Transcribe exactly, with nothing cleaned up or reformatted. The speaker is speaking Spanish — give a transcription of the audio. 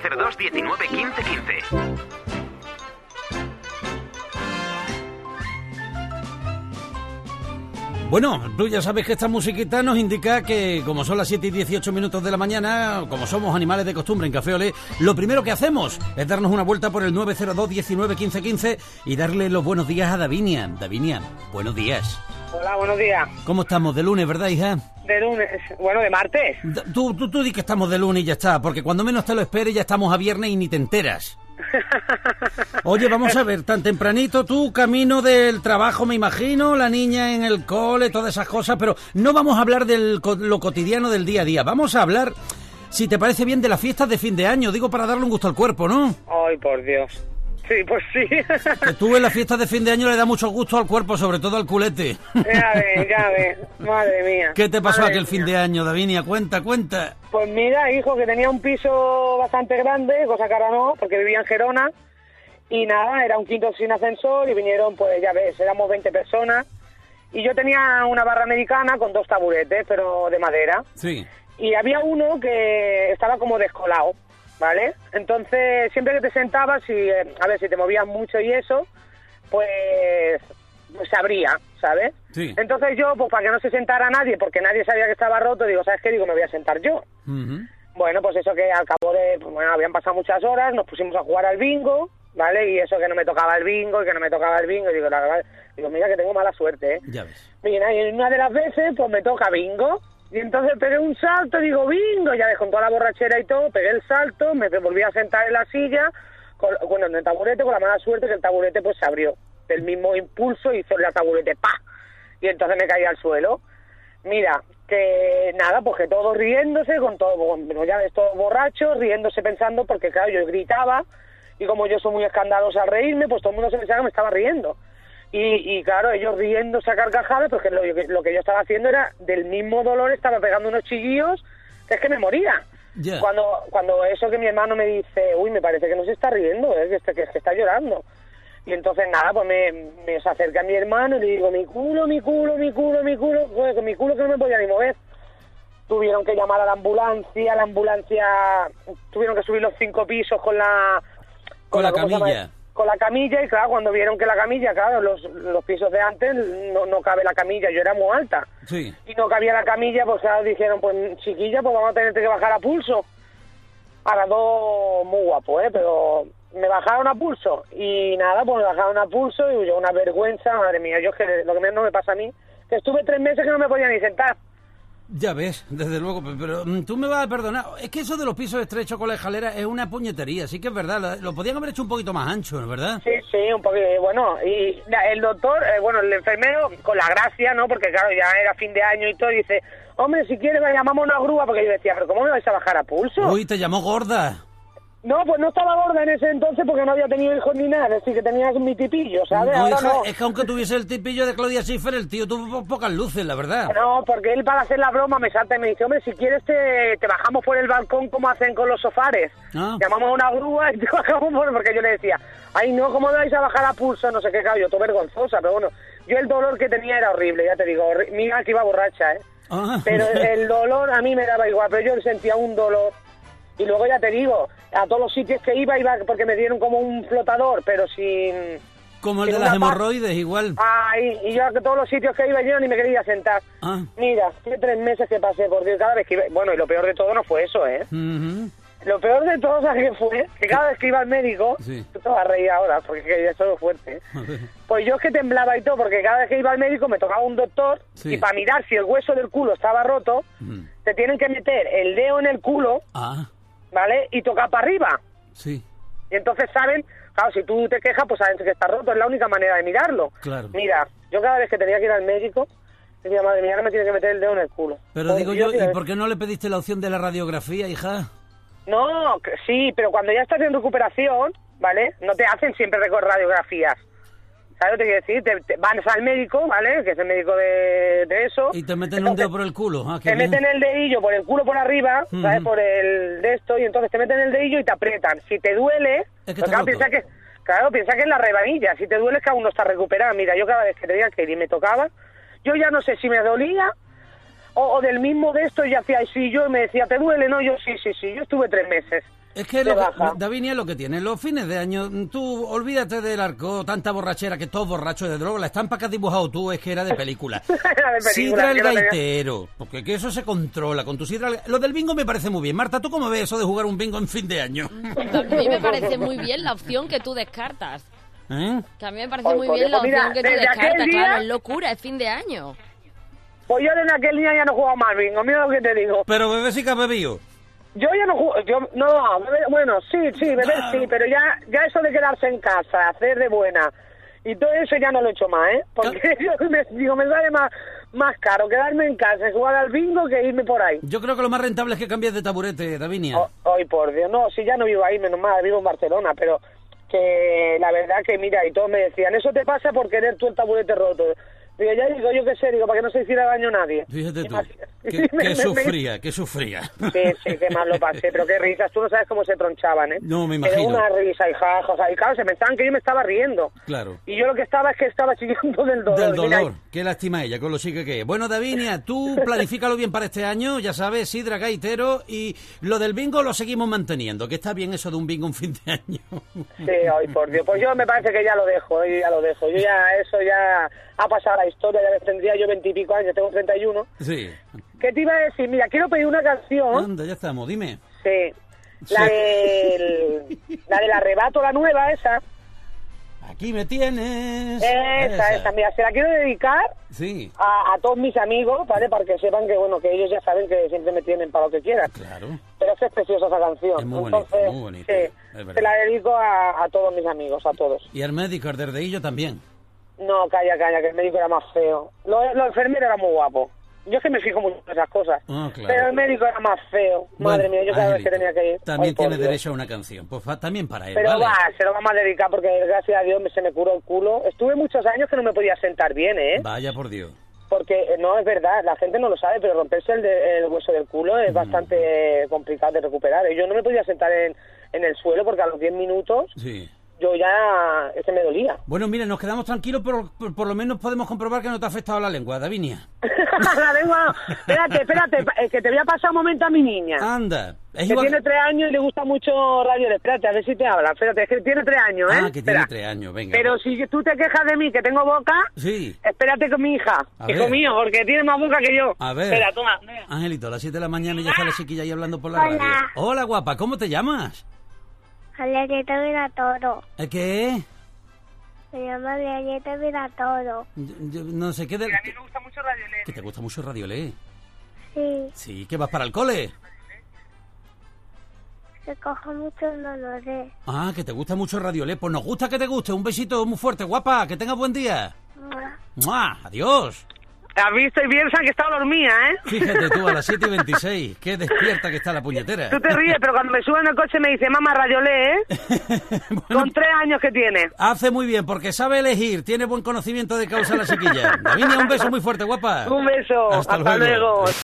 cero dos diecinueve quince quince. Bueno, tú ya sabes que esta musiquita nos indica que, como son las siete y dieciocho minutos de la mañana, como somos animales de costumbre en Café Olé, lo primero que hacemos es darnos una vuelta por el nueve cero dos diecinueve quince quince y darle los buenos días a Davinia. Davinia, buenos días. Hola, buenos días. ¿Cómo estamos? De lunes, ¿verdad, hija? De lunes, bueno, de martes. Tú, tú, tú di que estamos de lunes y ya está, porque cuando menos te lo esperes ya estamos a viernes y ni te enteras. Oye, vamos a ver, tan tempranito, tú camino del trabajo, me imagino, la niña en el cole, todas esas cosas, pero no vamos a hablar de lo cotidiano del día a día, vamos a hablar, si te parece bien, de las fiestas de fin de año, digo para darle un gusto al cuerpo, ¿no? Ay, por Dios. Sí, pues sí. Que tú en las fiestas de fin de año le da mucho gusto al cuerpo, sobre todo al culete. Ya ves, ya ves, madre mía. ¿Qué te pasó madre aquel mía. fin de año, Davinia? Cuenta, cuenta. Pues mira, hijo, que tenía un piso bastante grande, cosa que ahora no, porque vivía en Gerona, y nada, era un quinto sin ascensor, y vinieron, pues ya ves, éramos veinte personas, y yo tenía una barra americana con dos taburetes, pero de madera. Sí. Y había uno que estaba como descolado, ¿vale? Entonces, siempre que te sentabas, y eh, a ver, si te movías mucho y eso, pues, pues se abría, ¿sabes? Sí. Entonces yo, pues para que no se sentara nadie, porque nadie sabía que estaba roto, digo, ¿sabes qué? Digo, me voy a sentar yo. Uh-huh. Bueno, pues eso que al cabo de, pues, bueno, habían pasado muchas horas, nos pusimos a jugar al bingo, ¿vale? Y eso que no me tocaba el bingo, y que no me tocaba el bingo, y digo, la verdad, digo, mira que tengo mala suerte, ¿eh? Ya ves. Mira, y en una de las veces, pues me toca bingo. Y entonces pegué un salto, digo, bingo, ya ves, con toda la borrachera y todo, pegué el salto, me volví a sentar en la silla, con, bueno, en el taburete, con la mala suerte que el taburete pues se abrió. Del mismo impulso hizo el taburete, ¡pa! Y entonces me caí al suelo. Mira, que nada, pues que todos riéndose, con todo, bueno, ya ves, todos borrachos, riéndose pensando, porque claro, yo gritaba, y como yo soy muy escandalosa al reírme, pues todo el mundo se pensaba que me estaba riendo. Y, y claro, ellos riéndose a carcajadas, porque lo, lo que yo estaba haciendo era del mismo dolor, estaba pegando unos chillillos, que es que me moría. Yeah. Cuando cuando eso que mi hermano me dice, uy, me parece que no se está riendo, ¿eh? que, está, que, que está llorando. Y entonces nada, pues me, me se acerca a mi hermano y le digo, mi culo, mi culo, mi culo, mi culo, pues con mi culo que no me podía ni mover. Tuvieron que llamar a la ambulancia, la ambulancia, tuvieron que subir los cinco pisos con la... Con, con la camilla. Con la camilla, y claro, cuando vieron que la camilla, claro, los, los pisos de antes no, no cabe la camilla, yo era muy alta. Sí. Y no cabía la camilla, pues claro, dijeron, pues chiquilla, pues vamos a tener que bajar a pulso. Ahora dos muy guapos, ¿eh? Pero me bajaron a pulso. Y nada, pues me bajaron a pulso y yo una vergüenza, madre mía, yo es que lo que menos no me pasa a mí, que estuve tres meses que no me podía ni sentar. Ya ves, desde luego, pero tú me vas a perdonar. Es que eso de los pisos estrechos con la escalera es una puñetería, sí que es verdad. Lo podían haber hecho un poquito más ancho, ¿no? ¿Verdad? Sí, sí, un poquito. Bueno, y el doctor, eh, bueno, el enfermero, con la gracia, ¿no? Porque claro, ya era fin de año y todo, y dice, hombre, si quieres me llamamos una grúa, porque yo decía, pero ¿cómo me vais a bajar a pulso? Uy, te llamó gorda. No, pues no estaba gorda en ese entonces porque no había tenido hijos ni nada, es decir, que tenías mi tipillo, ¿sabes? No, Ahora hija, no. es que aunque tuviese el tipillo de Claudia Schiffer, el tío tuvo po pocas luces, la verdad. No, porque él para hacer la broma me salta y me dice, hombre, si quieres te, te bajamos por el balcón como hacen con los sofares. Ah. Llamamos a una grúa y te bajamos por... Porque yo le decía, ay no, ¿cómo vais a bajar a pulso? No sé qué, claro, yo todo vergonzosa, pero bueno, yo el dolor que tenía era horrible, ya te digo, mira que iba borracha, ¿eh? Ah. Pero el dolor a mí me daba igual, pero yo sentía un dolor. Y luego ya te digo, a todos los sitios que iba, iba porque me dieron como un flotador, pero sin... Como el de las hemorroides, igual. Ay, y yo a todos los sitios que iba yo ni me quería sentar. Ah. Mira, hace tres meses que pasé, porque cada vez que iba... Bueno, y lo peor de todo no fue eso, ¿eh? Uh-huh. Lo peor de todo, ¿sabes qué fue? Que cada vez que iba al médico... Sí. Tú te vas a reír ahora, porque eso es fuerte, ¿eh? Pues yo es que temblaba y todo, porque cada vez que iba al médico me tocaba un doctor, sí. Y para mirar si el hueso del culo estaba roto, uh-huh. Te tienen que meter el dedo en el culo... Ah. ¿Vale? Y tocar para arriba. Sí. Y entonces saben, claro, si tú te quejas, pues saben que está roto, es la única manera de mirarlo. Claro. Mira, yo cada vez que tenía que ir al médico, decía, madre mía, ahora me tiene que meter el dedo en el culo. Pero digo yo, ¿y por qué no le pediste la opción de la radiografía, hija? No, sí, pero cuando ya estás en recuperación, ¿vale? No te hacen siempre radiografías. ¿Sabes lo que te quiero decir? Te, te vas al médico, ¿vale? Que es el médico de, de eso. Y te meten entonces, un dedo por el culo. Ah, te bien. Meten el dedillo por el culo por arriba, uh-huh. ¿Sabes? Por el de esto, y entonces te meten el dedillo y te aprietan. Si te duele, es que claro, piensa que, claro, piensa que es la rebanilla. Si te duele es que aún no está recuperada. Mira, yo cada vez que tenía que ir y me tocaba, yo ya no sé si me dolía o, o del mismo de esto, y hacía sí, yo me decía, ¿te duele? No, yo sí, sí, sí, yo estuve tres meses. Es que, lo que Davinia, lo que tiene, los fines de año, tú olvídate del arco, tanta borrachera, que todos borrachos de droga, la estampa que has dibujado tú es que era de película. Era de película, Sidra el que no tenía- gaitero, porque que eso se controla con tu sidra. Lo del bingo me parece muy bien. Marta, ¿tú cómo ves eso de jugar un bingo en fin de año? A mí me parece muy bien la opción que tú descartas. ¿Eh? Que a mí me parece Ay, muy por bien la Dios, mira, opción que tú desde aquel descartas. día- Claro, es locura, es fin de año. Pues yo en aquel día ya no jugaba más bingo, mira lo que te digo. Pero bebé sí que has bebido. Yo ya no juego, yo, no, beber- bueno, sí, sí, beber sí, pero ya, ya eso de quedarse en casa, hacer de buena, y todo eso ya no lo he hecho más, ¿eh? Porque yo me, digo, me sale más, más caro quedarme en casa y jugar al bingo que irme por ahí. Yo creo que lo más rentable es que cambies de taburete, Davinia. Oh, Ay, por Dios, no, si ya no vivo ahí, menos mal, vivo en Barcelona, pero que la verdad que, mira, y todos me decían, eso te pasa por querer tú el taburete roto. Digo, ya digo, yo qué sé, digo, para que no se hiciera daño a nadie. Fíjate tú, Imagínate. que, Me- que me- me- sufría, que sufría. Sí, sí, qué mal lo pasé, pero qué risas, tú no sabes cómo se tronchaban, ¿eh? No, me Pero imagino. una risa y jajas, y claro, se pensaban que yo me estaba riendo. Claro. Y yo lo que estaba es que estaba chillando del dolor. Del Mira, dolor. Qué lástima ella, con lo chica que es. Bueno, Davinia, tú planifícalo bien para este año, ya sabes, sidra, gaitero, y lo del bingo lo seguimos manteniendo, que está bien eso de un bingo un fin de año. Sí, ay, por Dios, pues yo me parece que ya lo dejo, eh, ya lo dejo. Yo ya, eso ya ha pasado a la historia, ya tendría yo veintipico años, tengo treinta y uno. Sí. ¿Qué te iba a decir? Mira, quiero pedir una canción. Anda, ya estamos, dime. Sí. La Sí. del, la del arrebato, la nueva, esa. Aquí me tienes. Esa, esa, mira, se la quiero dedicar Sí, a, a todos mis amigos, ¿vale? Para que sepan que, bueno, que ellos ya saben que siempre me tienen para lo que quieran. claro. Pero es que es preciosa esa canción. Es muy bonita, Entonces, muy bonita, sí, es verdad. se la dedico a, a todos mis amigos, a todos. Y al médico, al derdeillo también. No, calla, calla, que el médico era más feo. Los lo enfermeros eran muy guapos. Yo es que me fijo mucho en esas cosas. Ah, claro. Pero el médico era más feo. Madre Bueno, mía, yo cada vez Angelito, que tenía que ir. También Ay, por tiene Dios. derecho a una canción. Pues fa- también para él, Pero ¿vale? va, se lo vamos a dedicar porque gracias a Dios me, se me curó el culo. Estuve muchos años que no me podía sentar bien, ¿eh? Vaya por Dios. Porque eh, no es verdad, la gente no lo sabe, pero romperse el, de- el hueso del culo es Mm. bastante complicado de recuperar. Yo no me podía sentar en, en el suelo porque a los diez minutos Sí. yo ya, es que me dolía. Bueno, mira, nos quedamos tranquilos, pero por, por lo menos podemos comprobar que no te ha afectado la lengua, Davinia. La lengua, espérate, espérate, eh, que te voy a pasar un momento a mi niña. Anda. Es Que igual... tiene tres años y le gusta mucho Radio. Espérate, a ver si te habla. Espérate, es que tiene tres años, ¿eh? Ah, que tiene Espera. tres años, venga. Pero si tú te quejas de mí, que tengo boca, Sí. espérate con mi hija. A Hijo ver. mío, porque tiene más boca que yo. A ver. Espera, toma. Angelito, a las siete de la mañana y ya está la chiquilla ahí hablando por la Hola. radio. Hola, guapa, ¿cómo te llamas? Galleta Viratoro. ¿Eh, ¿Qué? Me llama Galleta Viratoro. Yo- yo no sé qué... De... A mí me gusta mucho Radio Lé. Que te gusta mucho Radiolé. Sí, Sí, que vas para el cole. se coge mucho el dolor. Ah, que te gusta mucho Radiolé. Pues nos gusta que te guste. Un besito muy fuerte, guapa. Que tengas buen día. ¡Mua! Adiós. Has visto y piensan que estaba dormida, ¿eh? Fíjate tú, a las siete y veintiséis. Qué despierta que está la puñetera. Tú te ríes, pero cuando me subo en el coche me dice, mamá, Radio Lé, ¿eh? Bueno, Con tres años que tiene. hace muy bien, porque sabe elegir. Tiene buen conocimiento de causa la chiquilla. Davinia, un beso muy fuerte, guapa. Un beso. Hasta Hasta luego. luego.